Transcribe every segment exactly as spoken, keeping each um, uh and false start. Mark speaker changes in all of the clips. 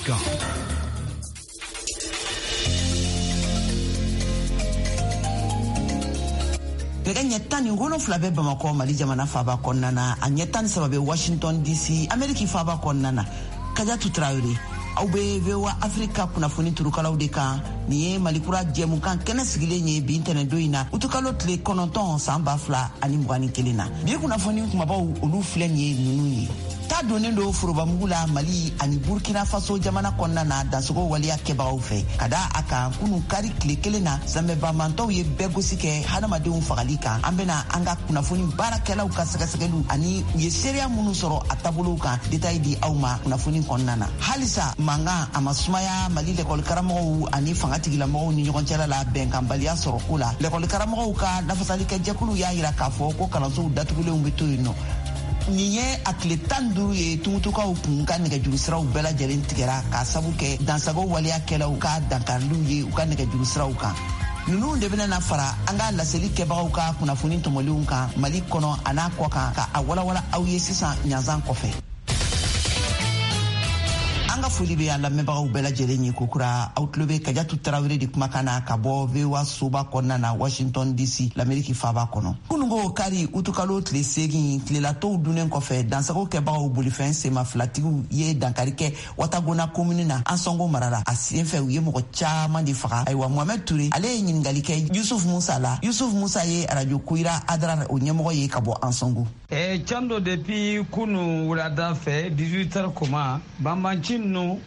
Speaker 1: com.
Speaker 2: Daga nyetani ngono flabe Bamako Mali jamana faba konnana a nyetani sababe Washington D C Ameriki faba konnana Kadiatou Traoré aw be V O A Afrika kunafoni turukalaw de kan ni ye Malikura jɛmu kan kɛnɛ sigilen ye bi ntɛnɛ do in na utukalo tile kɔnɔntɔn san ba fila ani mugani kelen na bi kunafoni kumabaw olu filɛ ni ye nunu ye ta donnen do forobamugu la Mali ani Burkina Faso jamana kɔnɔna na dansogo waliya kɛbagaw fɛ ka da a kan kunu kari tile kelen na zanmɛbamantɔw ye bɛɛ gosi kɛ hadamadenw fagali kan an bena an ka kunafoni baarakɛlaw ka sɛgɛsɛgɛliw ani u ye seereya minnu sɔrɔ a taabolow kan detail di aw ma kunafoni kɔnɔna na halisa mankan a ma sumaya Mali lɛkɔli karamɔgɔw ani fangatigilamɔgɔw ni ɲɔgɔn cɛla la bɛnkanbaliya sɔrɔ ko la lɛkɔli karamɔgɔw ka lafasalikɛ jɛkulu y'a yira k'a fɔ ko kalansow datugulenw be to yen nɔ nin ye a tile tan duuru ye tumutukaw kun ka nɛgɛjuru siraw bɛɛ lajɛlen tigɛra k'a sabu kɛ dansago waliyakɛlaw ka dankariliw ye u ka nɛgɛjuru siraw kan ninnu de bena na fara an ka laseli kɛbagaw ka kunnafoni tɔmɔlenw kan Mali kɔnɔ a n'a kɔ kan ka a walawala aw ye sisan ɲanzan kɔfɛ. An ka foli be an lamɛnbagaw bɛɛ lajɛlen ye kokura aw tulo be Kadiatou Traoré de kumakan na ka bɔ V O A soba kɔnɔna na Washington D C l'Amérique faba kɔnɔ kunungo kari utukalo tile segin tilelatɔw dunnen kɔfɛ dansago kɛbagaw bolifɛn sema filatigiw ye dankari kɛ Watagona komuni na an sɔngo marara a senfɛ u ye mɔgɔ caaman de faga ayiwa Mohamed Touré ale ye ɲiningali kɛ Yusuf Musa la Yusuf Musa ye radio Koyira Adrar o ɲɛmɔgɔ ye ka bɔ an sɔngo.
Speaker 3: Eh, Chando depuis kunu wulada fɛ dix-huit heures koma Bambancin no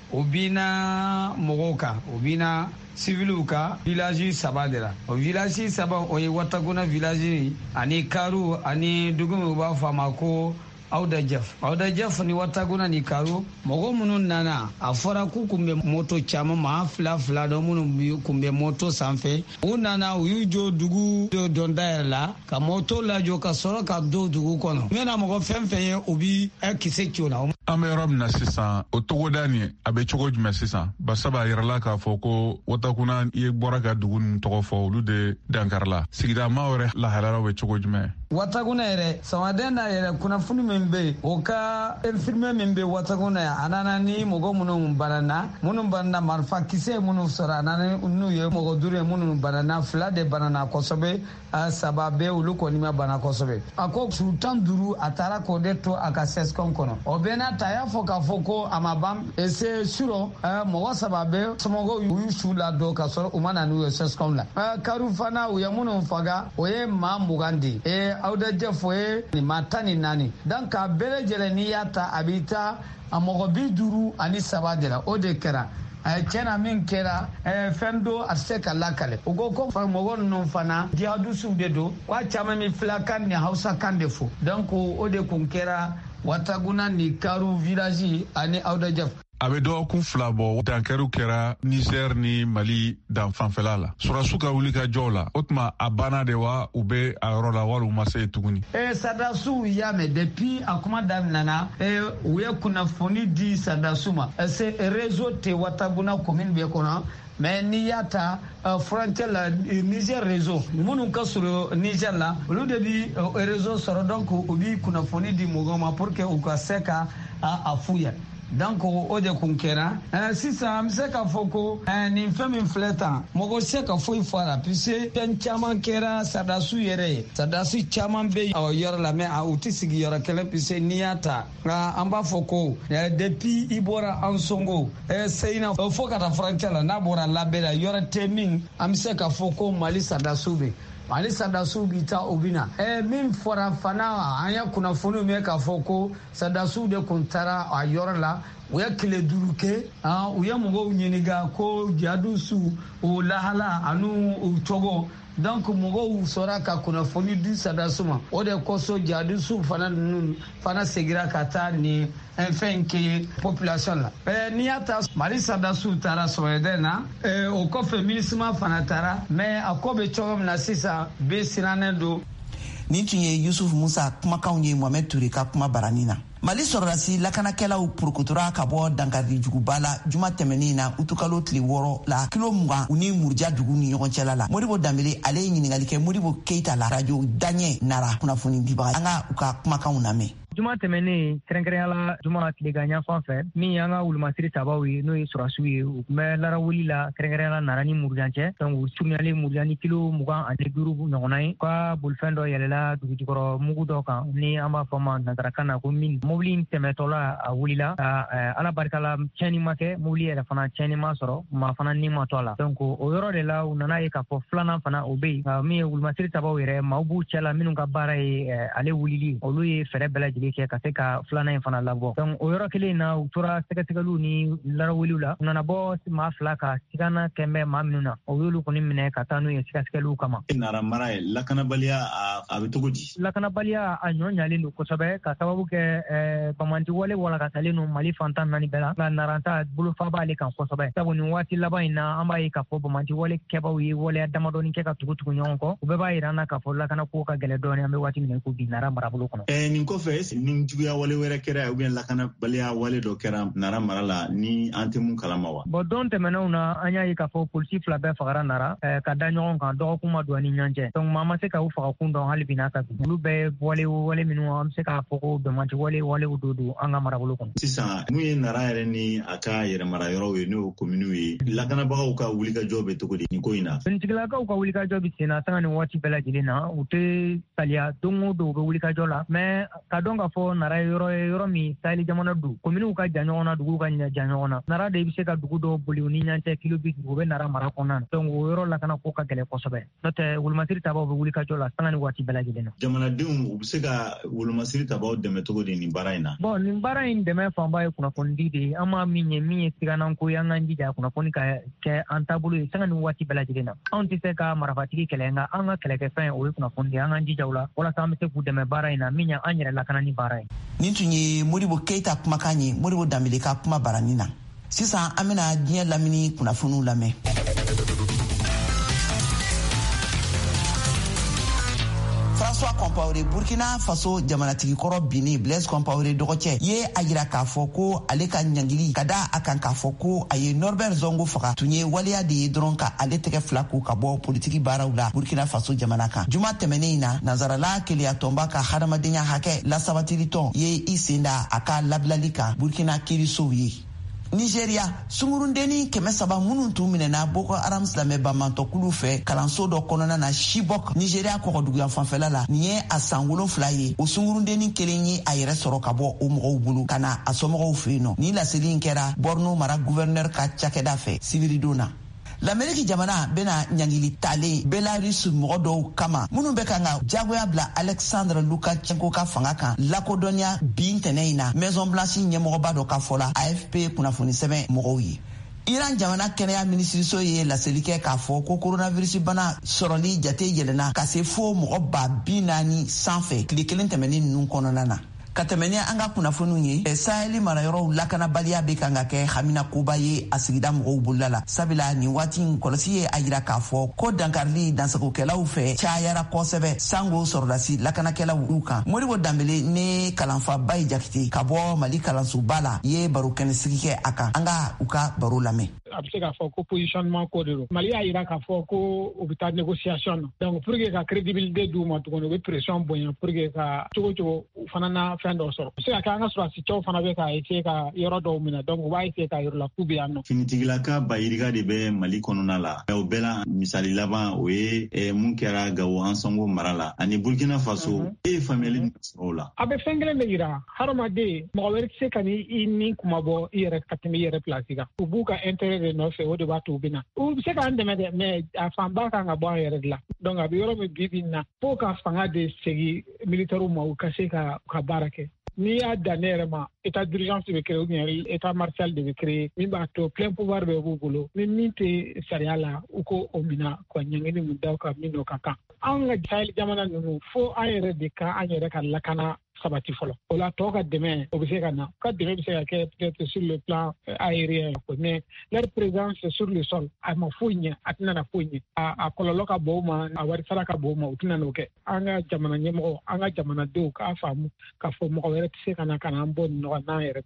Speaker 3: obina mogoka obina civiliw ka village saba de la o village saba o ye Watagona village ani Karu ani dugumu b'a fɔ a ma ko Awda Jef Awda Jef ni Watagona ni Karu mɔgɔ minnu nana a fɔra k'u kun bɛ moto caman maa fila fila dɔ minnu kun bɛ moto sanfɛ u nana u y'u jɔ dugu dɔ dayɛlɛ la ka moto lajɔ ka sɔrɔ ka don dugu kɔnɔ n bɛna mɔgɔ fɛn fɛn ye u bi kisɛ ci o la.
Speaker 4: An bɛ yɔrɔ min na sisan o togoda nin a bɛ cogo jumɛn sisan basaba yirala k'a fɔ ko Watagona i bɔra ka dugu ninnu tɔgɔ fɔ olu de dankarila sigida maa wɛrɛ lahalaraw bɛ cogo jumɛn.
Speaker 3: Watagona yɛrɛ samaden na yɛrɛ kunnafoni min bɛ o ka infirmier min bɛ Watagona yan a nana ni mɔgɔ minnu banana minnu banana marifa kisɛ minnu sɔrɔ a nana n'u ye mɔgɔ duuru ye minnu banana fila de banana kosɛbɛ saba bɛɛ olu kɔni ma bana kosɛbɛ a ko su tan duuru a taara k'o de to a ka sɛsikɔn kɔnɔ o bɛɛ n'a ta a y'a fɔ k'a fɔ ko a ma ban ese surɔ mɔgɔ saba bɛɛ somɔgɔw y'u su la dɔ ka sɔrɔ u ma na n'u ye sɛsikɔn la Karu fana u ye minnu faga o ye maa mugan de ye Awda Jef o ye nin maa tan ni naani donc a bɛɛ lajɛlen n'i y'a ta a b'i ta a mɔgɔ bi duuru ani saba de la o de kɛra tiɲɛna min kɛra fɛn do a tɛ se ka lakale u ko ko mɔgɔ ninnu fana jihadusiw de don wa caman min filakan ni hausakan de fɔ donc o de kun kɛra Watagona ni Karu village ani Awda Jef.
Speaker 4: A bɛ dɔgɔkun fila bɔ dankariw kɛra Niger ni Mali dan fanfɛla la sɔrɔdasiw ka wuli ka jɔw la o tuma a banna de wa u bɛ a yɔrɔ la wali u ma se tuguni.
Speaker 3: Sɔrɔdasiw y'a mɛn depuis a kuma daminɛna u ye kunnafoni di sɔrɔdasiw ma c'est réseau tɛ Watagona commune bɛɛ kɔnɔ mais n'i y'a ta frontière la Niger réseau minnu ka surun Niger la olu de bi réseau sɔrɔ donc u bi kunnafoni di mɔgɔw ma pour que u ka se ka a f'u ye. Donc o de kun kɛra sisan an bɛ se k'a fɔ ko nin fɛn min filɛ tan mɔgɔ se ka foyi fɔ a la puisque fɛn caman kɛra sɔrɔdasiw yɛrɛ ye sɔrɔdasi caman bɛ yɔrɔ la mais u tɛ sigi yɔrɔ kelen puisque n'i y'a ta an b'a fɔ ko depuis i bɔra an sɔngo Seyina fo ka taa frontière la n'a bɔra labɛn la yɔrɔ tɛ min an bɛ se k'a fɔ ko Mali sɔrɔdasiw bɛ Mali sɔrɔdasiw bi taa o bɛ na min fɔra fana an ye kunnafoniw mɛn k'a fɔ ko sɔrɔdasiw de kun taara a yɔrɔ la u ye tile duuru kɛ u ye mɔgɔw ɲininka ko jihadusiw o lahala ani u cogo donc mɔgɔw sɔrɔ ka kunnafoni di sɔrɔdasiw ma o de kosɔn jihadisiw fana ninnu fana segira ka taa nin fɛn kɛ population la n'i y'a ta Mali sɔrɔdasiw taara Sɔgɔmɛdɛ na o kɔfɛ MINUSMA fana taara mais a ko bɛ cogo min na sisan bɛɛ sirannen don.
Speaker 2: Nin tun ye Yusuf Musa kumakanw ye Mohamed Touré ka kuma barani na. Mali sɔrɔdasi lakanakɛlaw purukutura ka bɔ dankari juguba la juma tɛmɛnin na utukalo tile wɔɔrɔ la kilo mugan u ni Murja dugu ni ɲɔgɔn cɛla la. Modibo Dambele ale ye ɲiningali kɛ Modibo Keita la radio Daɲɛ Nara kunnafoni dibaga an ka u ka kumakanw lamɛn.
Speaker 1: juma tɛmɛnen kɛrɛnkɛrɛnyala juma tileganɲa fan fɛ min y'an ka wulumasiri sabaw ye n'o ye surasiw ye u tun bɛ larawuli la kɛrɛnkɛrɛnyala nara ni murujancɛ donc u surunyalen murujan ni kilo mugan ani duuru ɲɔgɔnna ye ka bolifɛn dɔ yɛlɛla dugujukɔrɔ mugu dɔ kan ni an b'a fɔ ma nansarakan na ko min mobili in tɛmɛtɔla a wulila ka ala barikala tiɲɛni ma kɛ mobili yɛrɛ fana tiɲɛni ma sɔrɔ maa fana ni ma to a la donc o yɔrɔ de la u nana ye k'a fɔ filanan fana o bɛ yen min ye wulumasiri sabaw yɛrɛ maaw b'u cɛ la minnu ka baara ye ale wulili olu ye fɛɛrɛ bɛɛ lajɛlen kɛ ka se ka filanan in fana labɔ donc o yɔrɔ kelen na u tora sɛgɛsɛgɛliw ni laraweliw la u nana bɔ maa fila ka sigana kɛmɛ maa minnu na o y'olu kɔni minɛ ka taa n'u ye sɛgɛsɛgɛliw kama.
Speaker 5: Nara mara ye lakanabaliya a bɛ cogo di?
Speaker 1: Lakanabaliya a ɲɔ ɲalen don kosɛbɛ ka sababu kɛ bamanti wale walakatalen don Mali fantan naani bɛɛ la nka naranta bolofa b'ale kan kosɛbɛ sabu nin waati laban in na an b'a ye k'a fɔ bamanti wale kɛbaw ye waleya damadɔni kɛ ka tugu tugu ɲɔgɔn kɔ u bɛɛ b'a yira an na k'a fɔ lakana ko ka gɛlɛ dɔɔni an bɛ waati min na ko bi nara marabolo kɔnɔ.
Speaker 5: Ɛɛ nin kɔfɛ nin juguya wale wɛrɛ kɛra ou bien lakanabaliya wale dɔ kɛra nara mara la ni an tɛ mun kalama wa?
Speaker 1: Bon don tɛmɛnenw na an y'a ye k'a fɔ polisi fila bɛɛ fagara nara ka da ɲɔgɔn kan dɔgɔkun ma don ani ɲɔgɔn cɛ donc maa ma se ka u fagakun dɔn hali bi n'a ka bi olu bɛɛ wale wale minnu an bɛ se k'a fɔ ko bɛnmanti wale walew do don an ka marabolo kɔnɔ.
Speaker 5: Sisan mun ye nara yɛrɛ ni a ka yɛrɛmara yɔrɔw ye n'o ye kominiw ye lakanabagaw ka wulikajɔ bɛ cogo di nin ko in na?
Speaker 1: Finitigilakaw ka wulikajɔ bɛ sen na sanga nin waati bɛɛ lajɛlen na u tɛ saliya don o don u bɛ wulikajɔ la mais ka dɔn k'a fɔ nara ye yɔrɔ ye yɔrɔ min saheli jamana don kominiw ka jan ɲɔgɔn na duguw ka jan ɲɔgɔn na nara de bɛ se ka dugu dɔw boli u ni ɲɔgɔn cɛ kilo bi duuru u bɛ nara mara kɔnɔna na donc o yɔrɔ lakana ko ka gɛlɛn kosɛbɛ n'o tɛ wulumasiri tabaw bɛ wulikajɔ la sanga nin waati bɛɛ lajɛlen na.
Speaker 5: Jamanadenw u bɛ se ka wulumasiri tabaw dɛmɛ cogo di nin baara in na?
Speaker 1: Bon nin baara in dɛmɛ fanba ye kunnafonidi de ye an ma min ye min ye siganan ko ye an k'an jija kunnafoni ka kɛ an taabolo ye sanga nin waati bɛɛ lajɛlen na anw tɛ se ka marifatigi kɛlɛ nka an ka kɛlɛkɛfɛn o ye kunnafoni de ye an k'an jija o la walasa an bɛ se k'u dɛmɛ baara in na min ye an yɛrɛ lakana ni baara ye.
Speaker 2: Nin tun ye Modibo Keyita kumakan ye Modibo Dambele ka kuma baranin na sisan an bɛna diɲɛ lamini kunnafoniw lamɛn. François Compaoré Burkina Faso jamanatigi kɔrɔ binni Blaise Compaoré dɔgɔcɛ ye a jira k'a fɔ ko ale ka ɲangili ka da a kan k'a fɔ ko a ye Norbert Zongo faga tun ye waleya de ye dɔrɔn ka ale tɛgɛ fila ko ka bɔ politiki baaraw la Burkina Faso jamana kan. Juma tɛmɛnen in na nansarala keleya tɔnba ka hadamadenya hakɛ lasabatilitɔn ye i sen da a ka labilali kan Burkina kiirisow ye. Nigeria sungurundeni kɛmɛ saba minnu tun minɛna Boko Haram silamɛ bamantɔkulu fɛ kalanso dɔ kɔnɔna na Chibok Nigeria kɔgɔduguya fanfɛla la nin ye a san wolonfila ye o sungurundeni kelen ye a yɛrɛ sɔrɔ ka bɔ o mɔgɔw bolo ka na a somɔgɔw fɛ yen nɔ ni laseli in kɛra Borno mara gouverneur ka cakɛda fɛ sibiridon na. L'Amérique jamana bena ɲangili talen Belarus mɔgɔ dɔw kama minnu bɛ kan ka jagoya bila Alexandre Lukashenko ka fanga kan lakodɔnniya bi ntɛnɛ in na Maison Blanche ɲɛmɔgɔba dɔ ka fɔ la A F P kunnafoni sɛbɛn mɔgɔw ye. Iran jamana kɛnɛya minisiriso ye laseli kɛ k'a fɔ ko coronavirus bana sɔrɔli jate yɛlɛnna ka se fo mɔgɔ ba bi naani sanfɛ tile kelen tɛmɛnen ninnu kɔnɔna na. Ka tɛmɛ ni an ka kunnafoniw ye saheli marayɔrɔw lakanabaliya bɛ kan ka kɛ hamina koba ye a sigida mɔgɔw bolola la sabula nin waati in kɔlɔsi ye a jira k'a fɔ ko dankarili dansagokɛlaw fɛ cayara kosɛbɛ sango sɔrɔdasi lakanakɛlaw u kan. Modibo Dambele ne kalanfa Bayi Jakite ka bɔ Mali kalansoba la ye baro kɛnɛsigi kɛ a kan an ka u ka baro lamɛn.
Speaker 6: A bɛ se k'a fɔ ko positionnement ko de don Mali y'a jira k'a fɔ ko o bɛ taa négociation na donc pour que ka crédibilité d'u ma tuguni u bɛ pression bonya pour que ka cogo cogo u fana na fɛn dɔ sɔrɔ. Se ka kɛ an ka sɔrɔdasi cɛw fana bɛ ka essayer ka yɔrɔ dɔw minɛ donc u b'a essayer ka yɔrɔ la k'u bɛ yan nɔ.
Speaker 5: Finitigilaka bayirika de bɛ Mali kɔnɔna la o bɛɛ la misali laban o ye mun kɛra Gawo Ansongo mara la ani Burkina Faso e ye faamuyali min sɔrɔ o la.
Speaker 6: A bɛ fɛn kelen de jira hadamaden mɔgɔ wɛrɛ tɛ se ka n'i ni kuma bɔ i yɛrɛ ka tɛmɛ i yɛrɛ place kan u b'u ka intérêt de nɔfɛ o de b'a to u bɛ na u bɛ se k'an dɛmɛ dɛ mais a fanba kan ka bɔ an yɛrɛ de la donc a bɛ yɔrɔ min bi bi na fo ka fanga de segin militaires ma u ka se ka ka baara kɛ. N'i y'a dan ne yɛrɛ ma état d'urgence bɛ créer ou bien état martial de bɛ créer min b'a to plein pouvoir bɛ b'u bolo ni min tɛ sariya la u ko o minɛ ka ɲɛngini mun da ka min n'o ka kan. An ka sahel jamana ninnu fo an yɛrɛ de ka an yɛrɛ ka lakana sabati fɔlɔ o la tɔw ka dɛmɛ o bɛ se ka na ka dɛmɛ bɛ se ka kɛ peut-être sur le plan aérien mais leur présence sur le sol a ma foyi ɲɛ a tɛna na foyi ɲɛ a kɔlɔlɔ ka bon o ma a wari sara ka bon o ma o tɛna n'o kɛ an ka jamana ɲɛmɔgɔ an ka jamanadenw k'a faamu k'a fɔ mɔgɔ wɛrɛ tɛ se ka na ka na an bɔ nin nɔgɔ n'an yɛrɛ tɛ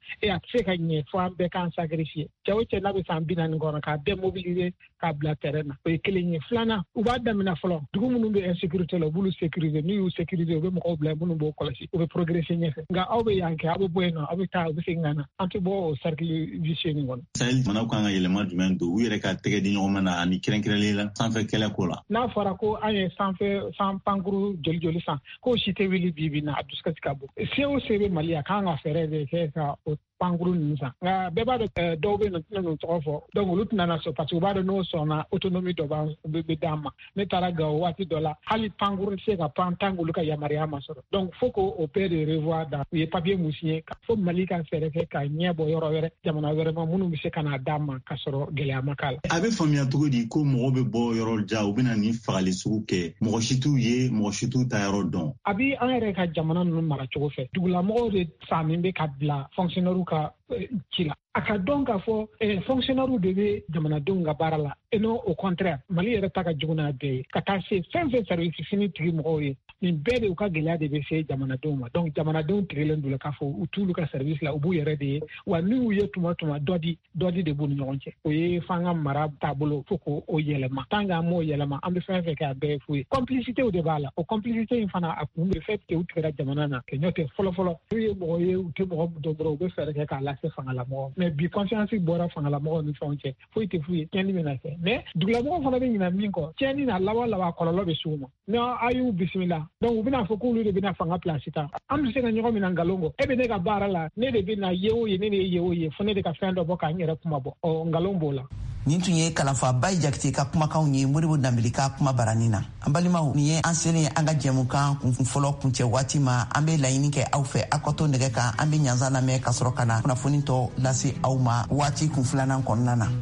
Speaker 6: e a tse ka nye fo an be kan sacrifier chawo che na be sambina ngona ka démobiliser ka bla terrain o kelenye flana u ba damina folo dugu munu be insécurité la bulu sécuriser ni u sécuriser be mo ko bla munu bo kolosi o be progresser nyefe nga awbe yanke abo bueno abo ta o be singana anti bo cercle vicieux ni ngona
Speaker 5: sahel mana ko nga élément du même do u yere ka tege di ñoma na ni krenkere la sans faire kele ko la
Speaker 6: na fara ko aye sans faire sans panguru joli joli sans ko shite wili bibi na aduska tikabo se o sebe malia ka nga fere de ke ka o panguru nisa nga beba de dobe no no tofo donc lut na na so parce que ba de no so na autonomie do ba be dama ne taraga wati dola hali panguru se ka pantangu luka ya mariama so donc faut ko opère de revoir da ye papier musien ka fo malika fere ke ka nyebo yoro were jamana were ma munu bi se kana dama ka soro gele amakala
Speaker 5: abe famia to di ko mo be bo yoro ja u bina ni fagali suku ke mo shitu ye mo shitu ta yoro don
Speaker 6: abi an re ka jamana no mara chogo fe dugula mo de famimbe ka bla fonctionnaire ka kila aka donc fo eh, fonctionnaire de be jamana donga barala et non au contraire mali yɛrɛ ta ka juguna be ka taa se fɛn fɛn service fini tigi mɔgɔw ye nin bɛɛ de u ka gɛlɛya de be se jamanadenw ma donc jamanadenw tigɛlen don k'a fɔ u t'ulu ka service la u b'u yɛrɛ de ye wa ni u ye tuma tuma dɔ di dɔ di de b'u ni ɲɔgɔn cɛ o ye f'an ka mara taabolo fo ko o yɛlɛma tant que an m'o yɛlɛma an bɛ fɛn fɛn kɛ a bɛɛ ye fu ye complicité de b'a la o complicité in fana a kun bɛ fait que u tigɛra jamana na kɛ ɲɔ tɛ fɔlɔ fɔlɔ n'u ye mɔgɔ ye u tɛ mɔgɔ dɔn dɔrɔn u bɛ fɛɛrɛ kɛ k'a lase fangalamɔgɔ mais bi confiance bɔra fangalamɔgɔ ni fɛnw cɛ foyi tɛ fu ye tiɲɛni bɛ na kɛ mais dugulamɔgɔ fana bɛ ɲina min kɔ tiɲɛni na laban laban kɔlɔlɔ bɛ s'u ma ni a y'u bisimila donc u bɛna fɔ k'olu de bɛna fanga place ta an bɛ se ka ɲɔgɔn minɛ nkalon kɔ e bɛ ne ka baara la ne de bɛna ye o ye ne de ye ye o ye fo ne de ka fɛn dɔ bɔ k'an yɛrɛ kuma bɔ ɔ nkalon b'o la.
Speaker 2: nin tun ye kalanfa Bayi Jakite ka kumakanw ye Modibo Dambeli ka kuma barani na an balimaw nin ye an selen an ka jɛmukan kun fɔlɔ kuncɛ waati ma an bɛ laɲini kɛ aw fɛ aw ka to nɛgɛ kan an bɛ ɲanzan lamɛn ka sɔrɔ ka na kunnafoni tɔ lase aw ma waati kun filanan kɔnɔna na.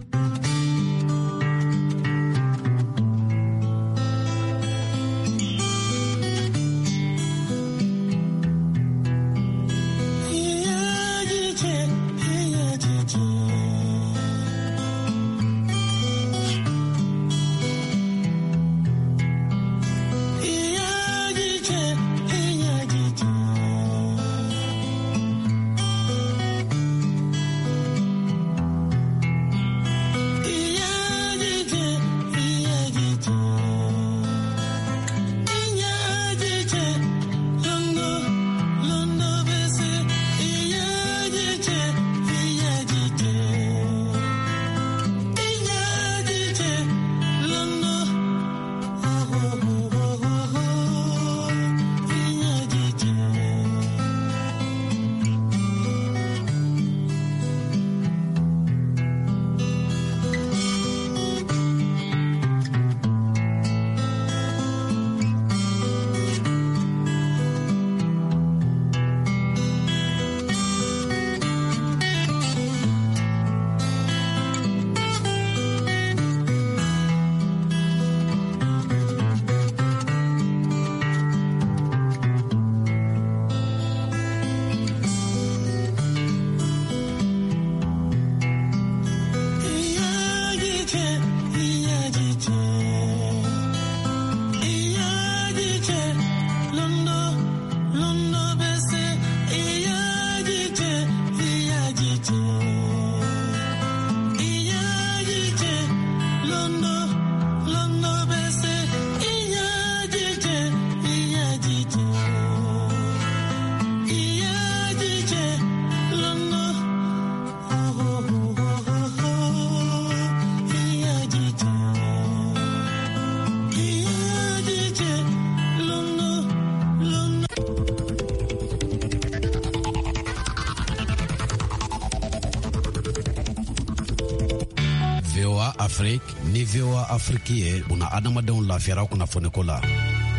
Speaker 7: Afrique ni V O A Afrique ye una adamadenw lafiyara kunnafoni ko la.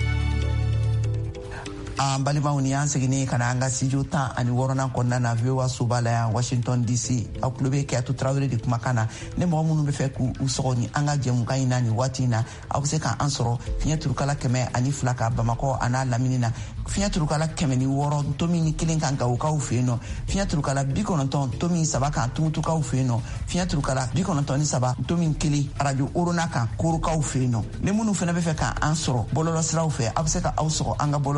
Speaker 2: an balimaw ni an seginne ka na an ka studio tan ani wɔɔrɔnan kɔnɔna na V O A soba la yan Washington D C aw tulo bɛ Keyatu Tarawele de kumakan na ne mɔgɔ minnu bɛ fɛ k'u sɔgɔ ni an ka jɛmukan in na nin waati in na aw bɛ se ka an sɔrɔ fiɲɛ turukala kɛmɛ ani fila ka Bamakɔ a n'a lamini na fiɲɛ turukala kɛmɛ ni wɔɔrɔ ntomi ni kelen kan Gawokaw fɛ yen nɔ fiɲɛ turukala bi kɔnɔntɔn ntomi saba kan Tumutukaw fɛ yen nɔ fiɲɛ turukala bi kɔnɔntɔn ni saba ntomi kelen radio Orona kan Korokaw fɛ yen nɔ ni minnu fana bɛ fɛ ka an sɔrɔ bɔlɔlɔ siraw fɛ aw bɛ se ka aw sɔrɔ an ka bɔlɔlɔ siraba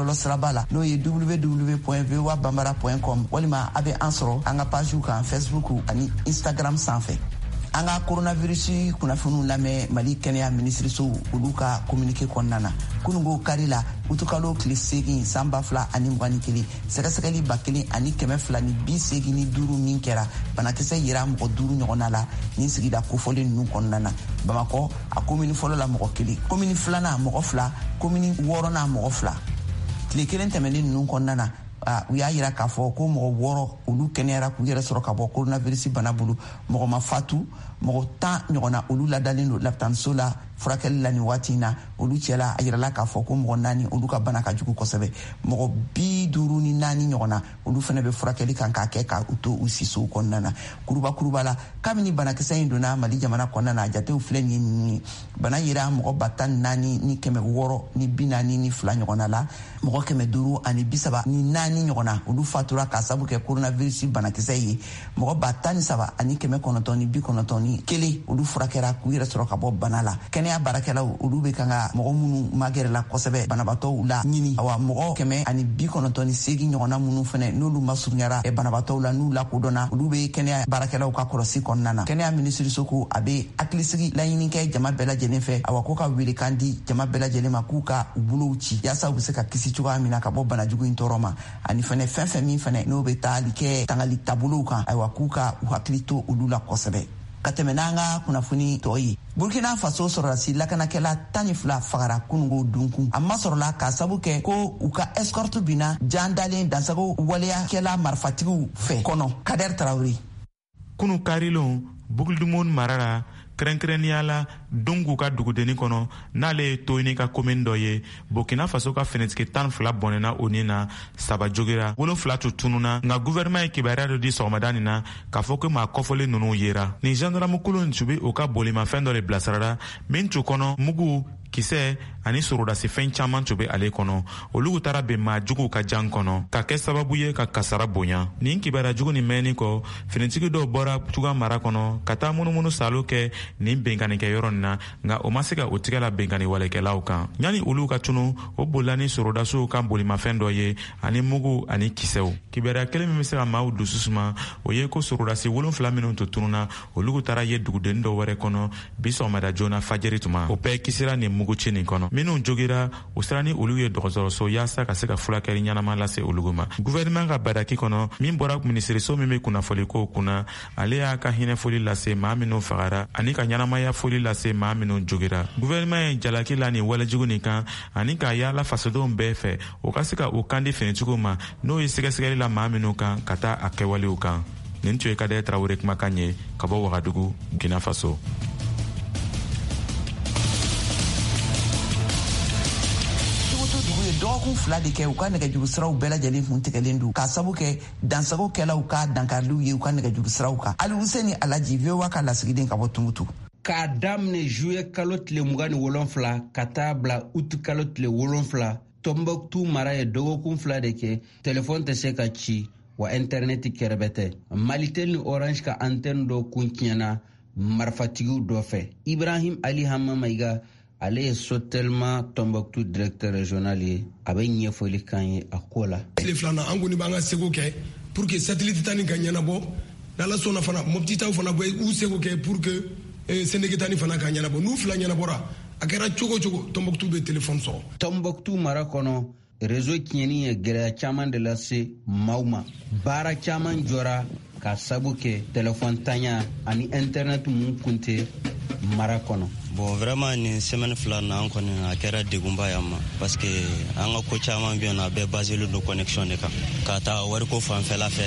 Speaker 2: b'a la n'o ye w w w point v o a bambara point com walima a bɛ an sɔrɔ an ka page kan Facebook ani Instagram sanfɛ. An ka coronavirus kunnafoniw lamɛn Mali kɛnɛya minisiriso olu ka communiqué kɔnɔna na. Kunungo kari la utukalo tile segin san ba fila ani mugan ni kelen sɛgɛsɛgɛli ba kelen ani kɛmɛ fila ni bi segin ni duuru min kɛra banakisɛ yera mɔgɔ duuru ɲɔgɔnna la ni sigida kofɔlen ninnu kɔnɔna na. Bamakɔ a komini fɔlɔ la mɔgɔ kelen, komini filanan mɔgɔ fila, komini wɔɔrɔnan mɔgɔ fila. Tile kelen tɛmɛnen ninnu kɔnɔna na Uh, u y'a yira k'a fɔ ko mɔgɔ wɔɔrɔ olu kɛnɛyara k'u yɛrɛ sɔrɔ ka bɔ coronavirus bana bolo. Mɔgɔ ma fatu, mɔgɔ tan ɲɔgɔnna olu ladalen don lapitaniso la furakɛli la nin waati in na. Olu cɛla a yirala k'a fɔ ko mɔgɔ naani olu ka bana ka jugu kosɛbɛ. Mɔgɔ bi duuru ni naani ɲɔgɔnna olu fana bɛ furakɛli kan k'a kɛ ka u to u sisow kɔnɔna na. Kuruba kuruba la kabini banakisɛ in donna Mali jamana kɔnɔna na a jatew filɛ nin ye nin ye. Bana yera mɔgɔ ba tan naani ni kɛmɛ wɔɔrɔ ni bi naani ni fila ɲɔgɔnna la. Mɔgɔ kɛmɛ duuru ani bi saba ni naani ɲɔgɔnna olu fatura k'a sabu kɛ coronavirus banakisɛ ye. Mɔgɔ ba tan ni saba ani kɛmɛ kɔnɔntɔn ni bi kɔnɔntɔn ni kelen olu furakɛra k'u yɛrɛ sɔrɔ ka bɔ bana la. Kɛnɛya baarakɛlaw olu bɛ kan ka mɔgɔ minnu magɛrɛla kosɛbɛ banabaatɔw la ɲini. Awa mɔgɔ kɛmɛ ani bi kɔnɔntɔn ni segin ɲɔgɔnna minnu fɛnɛ n'olu masurunyara banabaatɔw la n'u lakodɔnna olu bɛ kɛnɛya baarakɛlaw ka kɔlɔsi kɔnɔna na. Kɛnɛya minisiriso ko a bɛ hakilisigi laɲini kɛ jama bɛɛ lajɛlen fɛ. Awa ko ka welekan di jama bɛɛ lajɛlen ma k'u ka u bolow ci yaasa u bɛ se ka kisi cogoya min na ka bɔ banajugu in tɔɔrɔ ma. Ani fɛnɛ fɛn fɛn min fɛnɛ n'o bɛ taali kɛ tangali taabolow kan ayiwa k'u ka u hakili to olu la kosɛbɛ. Ka tɛmɛ n'an ka kunnafoni tɔ ye. Burkina Faso sɔrɔdasi lakanakɛla tan ni fila fagara kunungo dunkun. A ma sɔrɔla k'a sabu kɛ ko u ka escorte binna jan dalen dansago waleyakɛla marifatigiw fɛ kɔnɔ. Kader Traoré.
Speaker 8: Kunu karilon Buguldumun marara kɛrɛnkɛrɛnnenya la Dungu ka dugudeni kɔnɔ n'ale ye Toini ka commune dɔ ye. Burkina Faso ka finɛtigi tan fila bɔnɛna o ni na saba jogira wolonfila tun tununa nka gouvernement ye kibaruya dɔ di sɔgɔmada nin na k'a fɔ ko maa kɔfɔlen ninnu yera. Ni gendarme kolon tun bɛ u ka bolimafɛn dɔ de bilasirara min tun kɔnɔ mugu kisɛ ani sorodasi fɛn caman tun bɛ ale kɔnɔ. Olu taara bɛn maa juguw ka jan kɔnɔ ka kɛ sababu ye ka kasara bonya. Nin kibaruya jugu nin mɛnni kɔ finɛtigi dɔw bɔra Tuga mara kɔnɔ ka taa munumunu salo kɛ nin bɛnkanikɛ yɔrɔ nin na nka o ma se ka o tigɛ la bɛnkani walekɛlaw kan. Yanni olu ka tunu o bolila ni sorodasiw ka bolimafɛn dɔ ye ani mugu ani kisɛw. Kibaruya kelen min bɛ se ka maaw dusu suma o ye ko sorodasi wolonfila minnu tun tununa olu taara ye dugudeni dɔ wɛrɛ kɔnɔ bi sɔgɔmada joona fajiri tuma. O bɛɛ kisira nin mugu ci nin kɔnɔ. Minnu jogira u sera ni olu ye dɔgɔtɔrɔso yaasa ka se ka furakɛli ɲɛnama lase olu ma. Gouvernement ka badaki kɔnɔ min bɔra minisiriso min bɛ kunnafoli ko kunna ale y'a ka hinɛfoli lase maa minnu fagara ani ka ɲɛnamaya foli lase maa minnu jogira. Gouvernement ye jalaki la nin walejugu nin kan ani ka yaala fasodenw bɛɛ fɛ o ka se ka u kan di finitigiw ma n'o ye sɛgɛsɛgɛli la maa minnu kan ka taa a kɛwalew kan. Nin tun ye Kader Traoré kumakan ye ka bɔ Wagadugu, Burkina Faso.
Speaker 2: Dɔgɔkun fila de kɛ u ka nɛgɛjuru siraw bɛɛ lajɛlen kun tigɛlen don k'a sabu kɛ dansago kɛlaw ka dankariliw ye u ka nɛgɛjuru siraw kan. Ali Useni Alaji V O A ka lasigiden ka bɔ Tumutu.
Speaker 9: K'a daminɛ juillet kalo tile mugan ni wolonfila ka taa bila août kalo tile wolonfila Tombouctou mara ye dɔgɔkun fila de kɛ telefɔni tɛ se ka ci wa internet kɛrɛbɛ tɛ. Malitel ni Orange ka antenne dɔ kun tiɲɛna marifatigiw dɔ fɛ. Ibrahim Ali Hama Maïga ale ye Sotelma Tombouctou directeur régional ye a bɛ ɲɛfɔli kan ye a ko la.
Speaker 10: Tile filanan an kɔni b'an ka seko kɛ pour que satellite tani ka ɲɛnabɔ n'ala sɔnna fana Mopti taw fana bɛ u seko kɛ pour que Sénégal tani fana ka ɲɛnabɔ n'u fila ɲɛnabɔra a kɛra cogo cogo Tombouctou bɛ téléphone sɔrɔ. Tombouctou
Speaker 9: mara kɔnɔ réseau tiɲɛni ye gɛlɛya caman de lase maaw ma baara caman jɔra ka sabu kɛ téléphone tanya ani internet mun kun tɛ mara kɔnɔ.
Speaker 11: Bon vraiment ni semaine fila na an kɔni a kɛra degunba yan ma parce que an ka ko caman bɛ yen nɔ a bɛɛ basé don connexion de kan ka taa wariko fanfɛla fɛ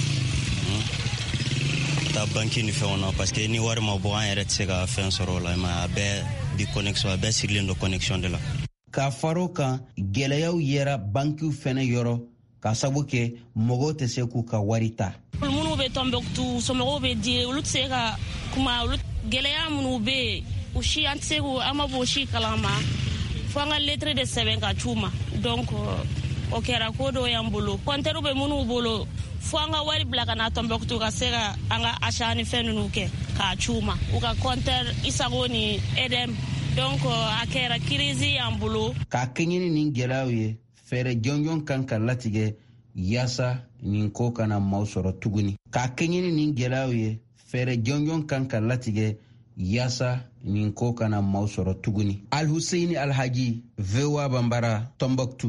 Speaker 11: taa banki ni fɛnw na parce que ni wari ma bɔ an yɛrɛ tɛ se ka fɛn sɔrɔ o la mais a bɛɛ bi connexion a bɛɛ sirilen don connexion de la.
Speaker 9: Ka far'o kan gɛlɛyaw yera bankiw fɛnɛ yɔrɔ ka sabu kɛ mɔgɔw tɛ se k'u ka wari ta.
Speaker 12: Minnu bɛ Tombouctou somɔgɔw bɛ di olu tɛ se ka kuma olu gɛlɛya minnu bɛ yen u si an tɛ se k'u an ma bɔ o si kalama fo an ka lettre de sɛbɛn ka c'u ma donc o kɛra ko dɔ y'an bolo compteur bɛ minnu bolo fo an ka wari bila ka na Tombouctou ka se ka an ka achat ni fɛn ninnu kɛ k'a c'u ma u ka compteur Isago ni Edem donc a kɛra crise y'an bolo.
Speaker 9: K'a kɛɲɛ ni nin gɛlɛyaw ye fɛɛrɛ jɔnjɔn kan ka latigɛ yaasa nin ko kana maaw sɔrɔ tuguni k'a kɛɲɛ ni nin gwɛlɛyaw ye fɛɛrɛ jɔnjɔn kan ka latigɛ yaasa nin ko kana maaw sɔrɔ tuguni. Al-Husseini Alhaji, V O A Bambara, Tombouctou.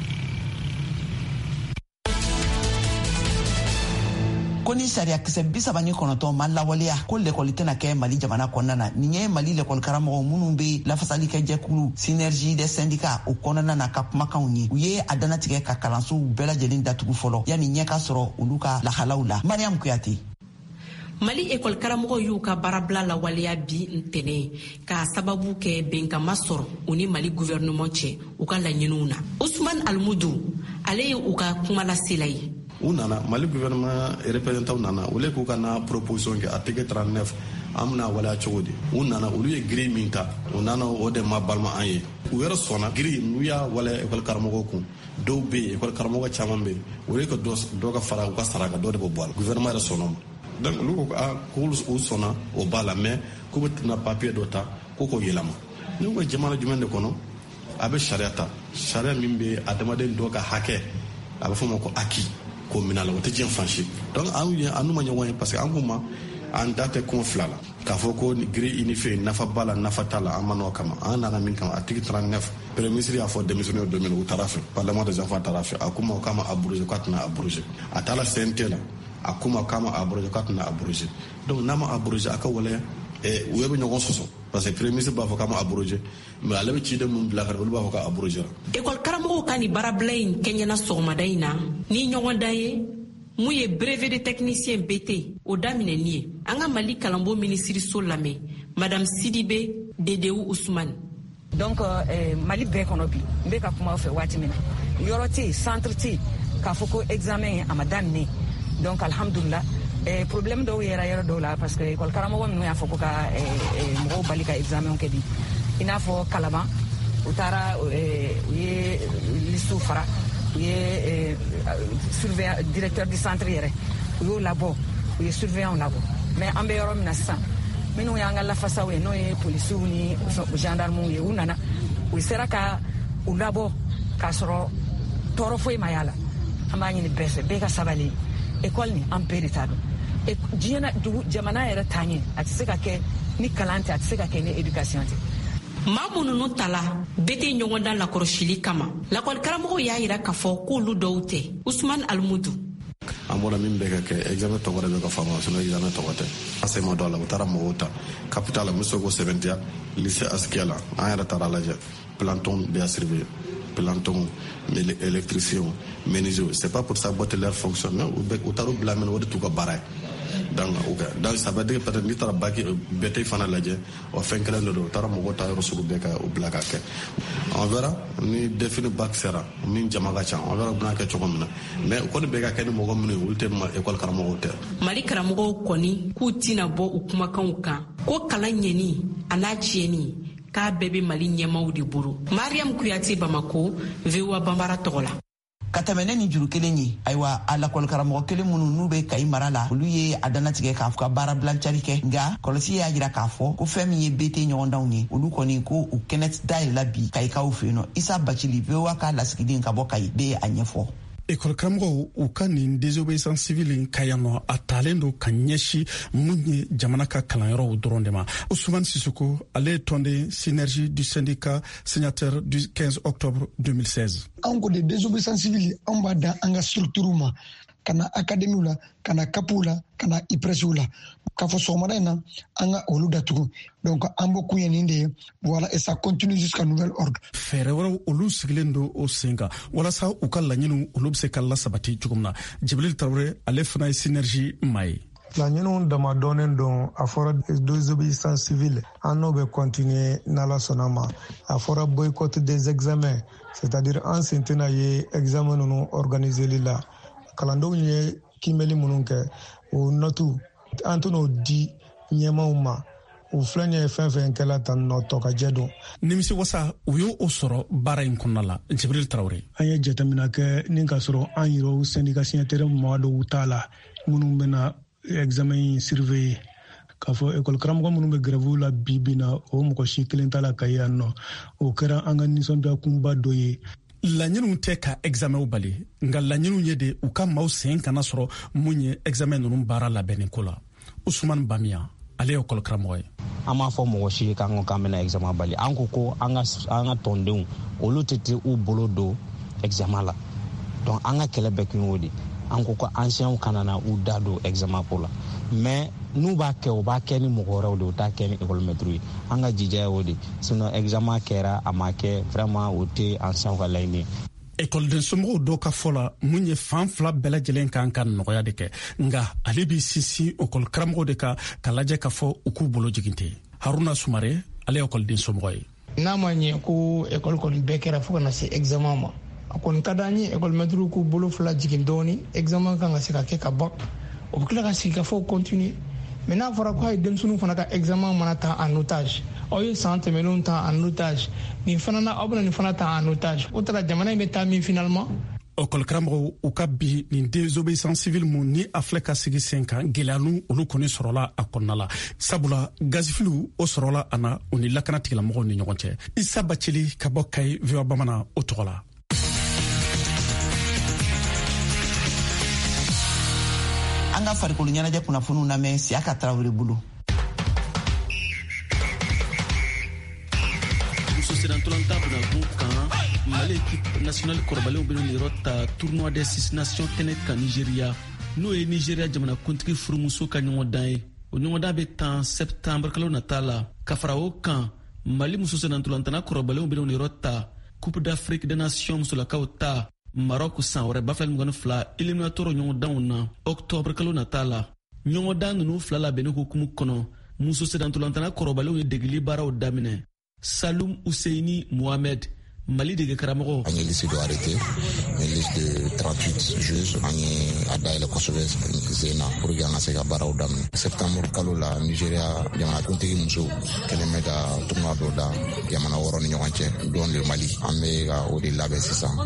Speaker 2: ko ni sariya kisɛ bi saba ni kɔnɔntɔn ma lawaleya ko lɛkɔli tɛna kɛ mali jamana kɔnɔna na nin ye mali lɛkɔli karamɔgɔ minnu be lafasali kɛ jɛkulu synergie des syndicats o kɔnɔna na ka kumakanw ye u ye a danatigɛ ka kalansow bɛɛ lajɛlen datugu fɔlɔ yani ɲɛ ka sɔrɔ olu ka lahalaw la. Mariam Kuyate.
Speaker 13: Mali école karamɔgɔw y'u ka baarabila lawaleya bi ntɛnɛn k'a sababu kɛ bɛnkama sɔrɔ u ni Mali gouvernement cɛ u ka laɲiniw na. Ousmane Almoudou ale ye u ka kuma lasela ye.
Speaker 14: U nana Mali gouvernement représentant nana olu k'u kana proposition kɛ article trente-neuf an bɛna waleya cogo di. U nana olu ye grille min ta u nana o de ma balima an ye. U yɛrɛ sɔnna grille n'u y'a waleya école karamɔgɔw kun dɔw bɛ yen école karamɔgɔ caman bɛ yen olu ka dɔ ka fara u ka sara kan dɔ de bɛ bɔ a la gouvernement yɛrɛ sɔnna o ma. Donc olu ko ah k'olu sɔnna o b'a la mais k'u bɛ tɛna papier dɔ ta ko k'o yɛlɛma. N'u ko jamana jumɛn de kɔnɔ a bɛ sariya ta sariya min bɛ adamaden dɔ ka hakɛ a bɛ fɔ o ma ko acquis ko mina la o tɛ diɲɛ fan si. Donc an ye an n'u ma ɲɔgɔn ye parce que an ko ma an da tɛ kun fila la k'a fɔ ko grille unifiée nafa b'a la nafa t'a la an ma n'o kama an nana min kama article trente-neuf premier ministre y'a fɔ démissionnaire o don min u taara fɛ parlement des enfants taara fɛ a ko ma o k'a ma abroger k'a tɛna abroger a taara C N T la a ko ma k'a ma abroger k'a tɛna abroger donc n'a ma abroger a ka waleya u ye bɛ ɲɔgɔn sɔsɔ parce que premier ministre b'a fɔ k'a ma abroger mais ale bɛ ciden mun bila kare olu b'a fɔ k'a abroger.
Speaker 13: École karamɔgɔw ka nin baarabila in kɛɲɛna sɔgɔmada in na ni ɲɔgɔn dan ye mun ye brevet de technicien B T o daminɛni ye an ka Mali kalanbon minisiriso lamɛn madame Sidibe Dedewu Ousmane.
Speaker 15: Donc euh, Mali bɛɛ kɔnɔ bi n bɛ ka kuma aw fɛ waati min na yɔrɔ tɛ yen centre tɛ yen k'a fɔ ko examen a ma daminɛ donc alhamdulillah eh, problème dɔw yɛrɛ yɔrɔ dɔw la parce que école karamɔgɔ minnu y'a fɔ ko ka eh, eh, mɔgɔw bali ka examen kɛ bi i n'a fɔ Kalaban u taara eh, u ye listu fara u ye eh, surveillant directeur du centre yɛrɛ u y'o labɔ u ye surveillant labɔ mais an bɛ yɔrɔ min na sisan minnu y'an ka lafasaw ye n'o ye polisiw ni gendarmew ye u nana u sera ka u labɔ k'a sɔrɔ tɔɔrɔ foyi ma y'a la an b'a ɲini bɛɛ fɛ bɛɛ ka sabali école ni an bɛɛ de t'a dɔn diɲɛ dugu jamana yɛrɛ taa ɲɛ a tɛ se ka kɛ ni kalan tɛ a tɛ se ka kɛ ni éducation tɛ.
Speaker 13: maa minnu tala bɛɛ tɛ ɲɔgɔn dan lakɔrɔsili kama lakɔli karamɔgɔw y'a jira k'a fɔ k'olu dɔw tɛ. Ousmane Almoudou.
Speaker 14: an bɔra min bɛ ka kɛ examen tɔgɔ de bɛ ka fama sinon examen tɔgɔ tɛ enseignement dɔ la u taara mɔgɔw ta capital la n bɛ se k'o sɛbɛntiya lycée Askia la an yɛrɛ taara lajɛ planton bɛ a surveiller planton électricien menuisier c'est pas pour ça boîte leur fonctionne u taara bila min o de t'u ka baara ye donc ok donc ça veut dire peut-être n'i taara bac B T fana lajɛ o fɛn kelen de don u taara mɔgɔw ta yɔrɔ sugu bɛɛ ka u bila ka kɛ on verra ni défini bac sera min jama ka ca on verra bɛna kɛ cogo min na mais u kɔni bɛɛ ka kɛ ni mɔgɔ minnu ye olu tɛ école karamɔgɔw tɛ.
Speaker 13: Mali karamɔgɔw kɔni k'u tɛna bɔ u kumakanw kan ko kalan ɲɛni a n'a tiɲɛni k'a bɛɛ bɛ Mali ɲɛmaaw de bolo. Mariam Kuyate, Bamako, V O A Bambara tɔgɔ la.
Speaker 2: ka tɛmɛ ne ni juru kelen ye ayiwa a lakɔli karamɔgɔ kelen minnu n'u bɛ Kayi mara la olu ye a danatigɛ k'a fɔ ka baara bilancari kɛ nka kɔlɔsi y'a jira k'a fɔ ko fɛn min ye B T ɲɔgɔndanw ye olu kɔni ko u kɛnɛ dayɛlɛla bi Kayikaw fɛ yen nɔ. Isa Bacili V O A ka lasigiden ka bɔ Kayi bɛ a ɲɛfɔ.
Speaker 16: École karamɔgɔw u ka nin désobéissance civile ka yan nɔ a talen don ka ɲɛsi mun ye jamana ka kalanyɔrɔw dɔrɔn de ma. Ousmane Sissoko ale ye tɔnden synergie du syndicat signateur du quinze octobre deux mille seize.
Speaker 17: An ko de désobéissance civile an b'a da an ka structure ma ka na académie la ka na capu la ka na I P R E S la k'a fɔ sɔgɔmada in na an ka olu datugu donc an bɛ kun ye nin de ye voilà et ça continue jusqu'à nouvel ordre.
Speaker 16: Fɛɛrɛ wɛrɛw olu sigilen don o sen kan walasa u ka laɲiniw olu bɛ se ka lasabati cogo min na. Jibril Tarawele ale fana ye synergie maa ye.
Speaker 18: Laɲiniw dama dɔnnen don a fɔra désobéissance civile an n'o bɛ continuer n'Ala sɔnna ma a fɔra boycott des examens c'est-à-dire an sen tɛna ye examen ninnu organiseli la kalandenw ye kimɛli minnu kɛ o notu an tɛn'o di ɲɛmaaw ma u filɛ ye fɛn fɛn kɛla tan nɔ tɔ ka jɛ don.
Speaker 16: Nimisi wasa u y'o sɔrɔ baara in kɔnɔna la. Jibril Tarawele.
Speaker 18: An ye jateminɛ kɛ ni ka sɔrɔ an yɛrɛw syndicat signataire mɔgɔ dɔw t'a la minnu bɛna examen in surveiller k'a fɔ école karamɔgɔ minnu bɛ grève la bi bi na o mɔgɔ si kelen t'a la ka yan nɔ o kɛra an ka nisɔndiya kunba dɔ ye.
Speaker 16: laɲiniw tɛ ka examen bali nga laɲiniw ye de u ka maaw sen kana sɔrɔ mun ye examen ninnu baara labɛnni ko la. Usman Bamiya ale ye école karamɔgɔ ye.
Speaker 19: An m'a fɔ mɔgɔ si k'an ko k'an bɛna examen bali, an ko ko an ka an ka tɔndenw olu tɛ u bolo don examen la. Donc an ka kɛlɛ bɛɛ kun y'o de, an ko ko anciens kana na u da don examen ko la. Mais n'u b'a kɛ o b'a kɛ ni mɔgɔ wɛrɛw de o t'a kɛ ni école maître ye. An ka jija ye o de, sinon examen kɛra a ma kɛ vraiment o tɛ anciens ka laɲini ye.
Speaker 16: Ekɔliden somɔgɔw dɔw ka fɔ la mun ye fan fila bɛɛ lajɛlen kan ka nɔgɔya de kɛ, nga ale b'i sinsin ekɔli karamɔgɔw de ka ka lajɛ ka fɔ u k'u bolo jigin tɛ. Haruna Sumare ale ye ekɔliden somɔgɔ ye.
Speaker 20: N'a ma ɲɛ ko ekɔli kɔni bɛɛ kɛra fo ka na se examen ma, a kɔni ka d'an ye ekɔli maître k'u bolo fila jigin dɔɔni, examen kan ka se ka kɛ ka ban, o bɛ tila ka sigi ka fɔ continuer. Mais n'a fɔra ko a ye denmisɛnninw fana ka examen mana ta en otage, aw ye san tɛmɛnenw ta en otage, nin fana na aw bɛna nin fana ta en otage, o tara jamana in bɛ taa min finalement.
Speaker 16: École karamɔgɔw u ka bi nin désobéissance civile mun ni a filɛ ka sigi sen kan gɛlɛyanu olu kɔni sɔrɔla a kɔnɔna la, sabula gazifiliw o sɔrɔla a na u ni lakana tigilamɔgɔw ni ɲɔgɔn cɛ. Isa Bacili ka bɔ Kayi V O A Bamanan o tɔgɔ la.
Speaker 2: An ka farikolo ɲɛnajɛ kunnafoniw lamɛn Siyaka Tarawele bolo.
Speaker 21: Musosidantolanta bɛna gun kan Mali équipe nationale kɔrɔbalenw bɛ nin yɔrɔ ta tournoi des six nations kɛnɛ kan Nigeria, n'o ye Nigeria jamanakuntigi furumuso ka ɲɔgɔndan ye. O ɲɔgɔndan bɛ tan septembre kalo nata la. Ka fara o kan Mali musosidantolantana kɔrɔbalenw bɛ nin yɔrɔ ta Coupe d'Afrique des Nations musolakaw ta Maroc san wɛrɛ ba fila ni mugan ni fila éliminatoire ɲɔgɔndanw na octobre kalo nata la. Ɲɔgɔndan ninnu fila labɛnni hukumu kɔnɔ musosidantolantana kɔrɔbalenw ye degeli baaraw daminɛ. Saloum Ousseini Mohamed Mali dege karamɔgɔ.
Speaker 22: An ye liste dɔ arrêté, une liste de trente-huit joueuses. An ye a dayɛlɛ kosɛbɛ sen na pour que an ka se ka baaraw daminɛ. Septembre kalo la Nigeria jamanakuntigi muso kɛlen bɛ ka tournoi dɔ da jamana wɔɔrɔ ni ɲɔgɔn cɛ, dont le Mali. An bɛ ka o de labɛn sisan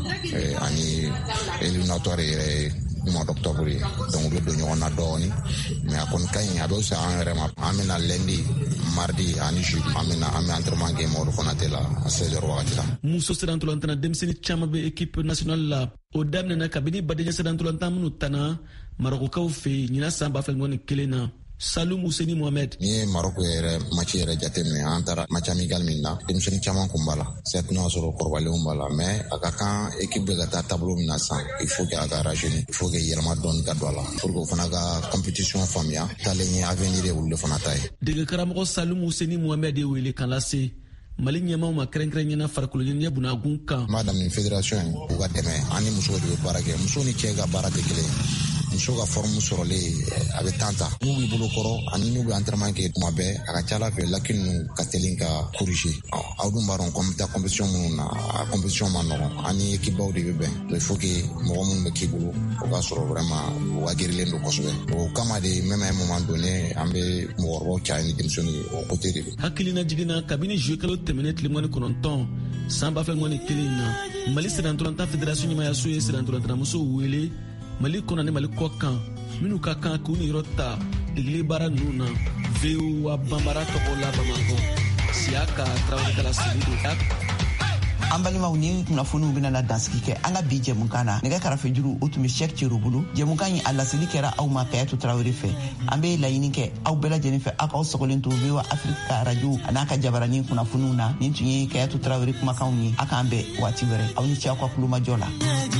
Speaker 22: ani éliminatoire yɛrɛ mois d'octobre ye, donc u bɛ don ɲɔgɔn na dɔɔni, mais a kɔni ka ɲi, a bɛ fisaya an yɛrɛ ma. An bɛna lundi, mardi ani jeudi an bɛna an bɛ entraînement kɛ Mɔdu Konate la a seize heures wagati la.
Speaker 21: Muso sedantolantana denmisɛnnin caman bɛ équipe nationale la, o daminɛna kabini badenyɛ sedantolantan minnu tanna Marokokaw fɛ yen ɲina san ba fila ni kelen na. Saloum Ousseini Mohamed.
Speaker 22: Ni ye Maroc yɛrɛ match yɛrɛ jateminɛ, an taara match amical min na denmisɛnnin caman kun b'a la, certes n'a sɔrɔ kɔrɔbalenw b'a la, mais a ka kan équipe bɛ ka taa tableau min na san, il faut que a ka rajeunir, il faut que yɛlɛma dɔɔni ka don a la pour que o fana ka compétition faamuya, taalen ɲɛ avenir ye olu de fana ta ye.
Speaker 21: Dege karamɔgɔ Saloum Ousseini Mohamed ye wele kan lase Mali ɲɛmaw ma kɛrɛnkɛrɛnɲɛna farikolo ɲɛnajɛ bunakun kan.
Speaker 22: N b'a daminɛ fédération ye u ka dɛmɛ, an ni musow de bɛ baara kɛ, muso ni cɛ ka baara tɛ kelen ye. Muso ka forme sɔrɔlen a bɛ temps ta, n'u b'i bolo kɔrɔ ani n'u bɛ entraînement kɛ tuma bɛɛ a ka ca Ala fɛ laki ninnu ka teli ka corriger. Aw dun b'a dɔn ko an bɛ taa compétition minnu na, a compétition ma nɔgɔn, an ni équipe baw de bɛ bɛn, il faut que mɔgɔ minnu bɛ k'i bolo o ka sɔrɔ vraiment u ka girilen don kosɛbɛ. O kama de même à un moment donné an bɛ mɔgɔkɔrɔbaw caya ni denmisɛnninw ye o côté de don.
Speaker 21: Hakilina jiginna kabini juillet kalo tɛmɛnen tile mugan ni kɔnɔntɔn san ba fila ni kelen na Mali sedantolantan fédération ɲɛmayaso ye sedantolantanamusow wele Mali kɔnɔ ni Mali kɔ kan minnu ka kan k'u ni yɔrɔ ta degeli baara ninnu na. V O A Bambara tɔgɔ la Bamakɔ, Siyaka Tarawele kala sigi don.
Speaker 2: An balimaw ni kunnafoniw bɛna na dansigi kɛ an ka bi jɛmukan na. Nɛgɛ karafe juru o tun bɛ Sɛki Cero bolo. Jɛmukan in a laseli kɛra aw ma Kayatu Tarawele fɛ. An bɛ laɲini kɛ aw bɛɛ lajɛlen fɛ aw k'aw sagolen to V O A Afrique ka radio a n'a ka jabaranin kunnafoniw na. Nin tun ye Kayatu Tarawele kumakanw ye. A k'an bɛn waati wɛrɛ aw ni ce aw ka kulomajɔ la.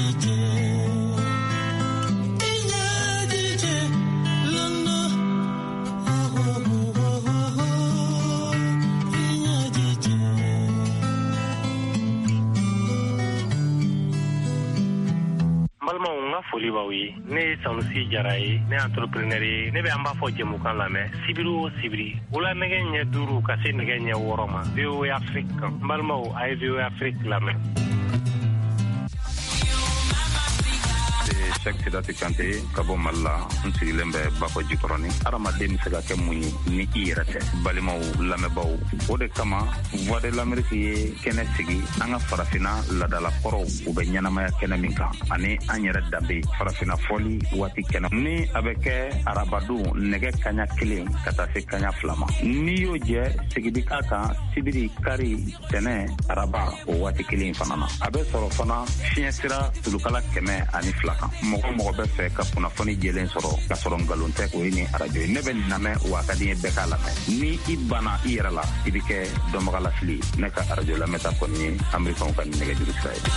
Speaker 23: foli b'aw ye. Ne ye Sanusi Jara ye, ne ye entrepreneur ye. Ne bɛ an b'a fɔ jɛmukan lamɛn sibiri o sibiri wula nɛgɛ ɲɛ duuru ka se nɛgɛ ɲɛ wɔɔrɔ ma. V O A Afrique kan. N balimaw a ye V O A Afrique lamɛn.
Speaker 1: Cheikh Sidati Kante ka bɔ Mali la n sigilen bɛ Bafɔ Jikɔrɔni. Adamaden bɛ se ka kɛ mun ye ni i yɛrɛ tɛ. Balimaw lamɛnbaaw, o de kama Voix de l'Amérique ye kɛnɛ sigi an ka farafinna ladalakɔrɔw u bɛ ɲɛnamaya kɛnɛ min kan ani an yɛrɛ danbe farafinna fɔli waati kɛnɛ ni a bɛ kɛ arabadon nɛgɛ kaɲa kelen ka taa se kaɲa fila ma. N'i y'o jɛ sigidi k'a kan sibiri kari tɛnɛ araba o waati kelen fana na. A bɛ sɔrɔ fana fiɲɛ sira tulukala kɛmɛ ani fila kan. Mɔgɔ mɔgɔ bɛ fɛ ka kunnafoni jɛlen sɔrɔ ka sɔrɔ nkalon tɛ o ye ni arajo ye. Ne bɛ nin lamɛn wa a ka di n ye bɛɛ k'a lamɛn. Ni i banna i yɛrɛ la i bɛ kɛ dɔnbagalafili. Ne ka arajo lamɛnta kɔni ye Americains ka nɛgɛjuru sira ye.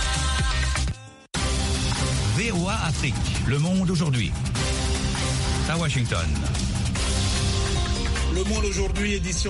Speaker 3: V O A Afrique, le monde aujourd'hui. À Washington.
Speaker 4: Le monde aujourd'hui, édition